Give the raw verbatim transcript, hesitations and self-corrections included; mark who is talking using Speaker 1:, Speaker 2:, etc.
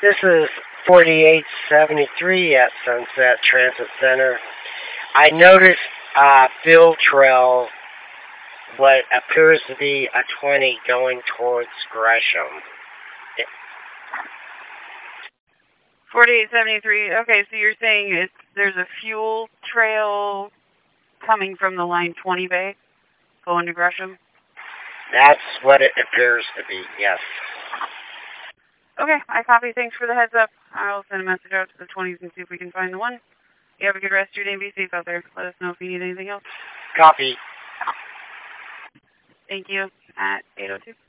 Speaker 1: This is forty-eight seventy-three at Sunset Transit Center. I noticed uh, Bill Trail, what appears to be a twenty going towards Gresham.
Speaker 2: forty-eight seventy-three. Okay, so you're saying it's there's a fuel trail coming from the line twenty bay going to Gresham?
Speaker 1: That's what it appears to be, yes.
Speaker 2: Okay, I copy. Thanks for the heads up. I'll send a message out to the twenties and see if we can find the one. You have a good rest of your day and be safe out there. Let us know if you need anything else.
Speaker 1: Copy.
Speaker 2: Thank you. At eight oh two.